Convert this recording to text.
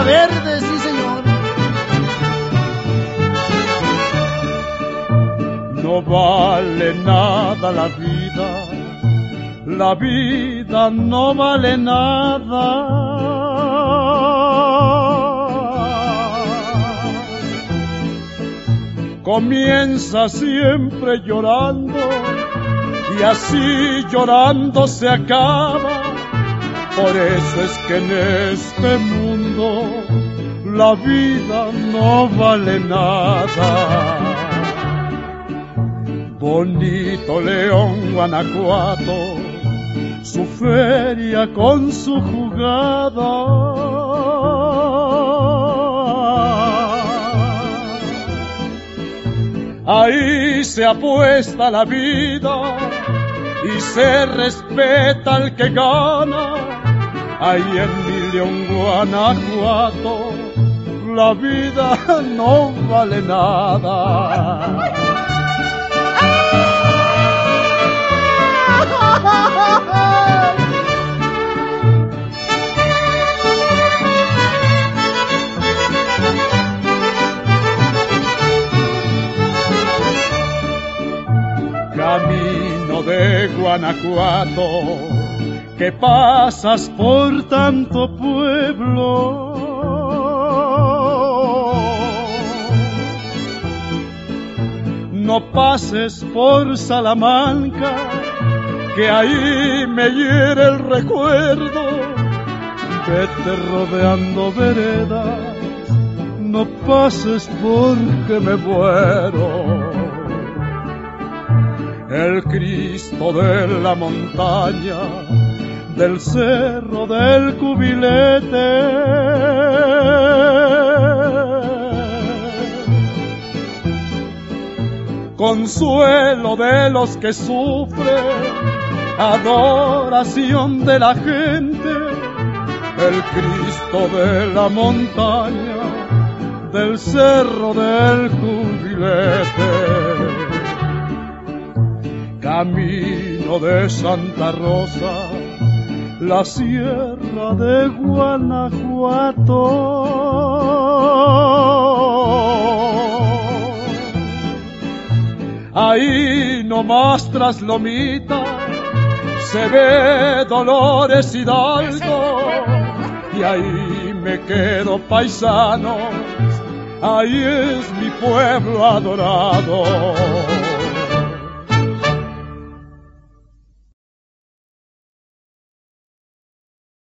Verde, sí señor. No vale nada la vida no vale nada. Comienza siempre llorando y así llorando se acaba. Por eso es que en este mundo la vida no vale nada. Bonito León, Guanajuato, su feria con su jugada. Ahí se apuesta la vida y se respeta al que gana. Ahí en mi León, Guanajuato, la vida no vale nada. Camino de Guanajuato, que pasas por tanto pueblo. No pases por Salamanca, que ahí me hiere el recuerdo. Vete rodeando veredas, no pases porque me muero. El Cristo de la montaña, del cerro del Cubilete, consuelo de los que sufren, adoración de la gente, el Cristo de la montaña, del cerro del Cubilete. Camino de Santa Rosa, la sierra de Guanajuato. Ahí nomás tras Lomita se ve Dolores Hidalgo, y ahí me quedo paisano, ahí es mi pueblo adorado.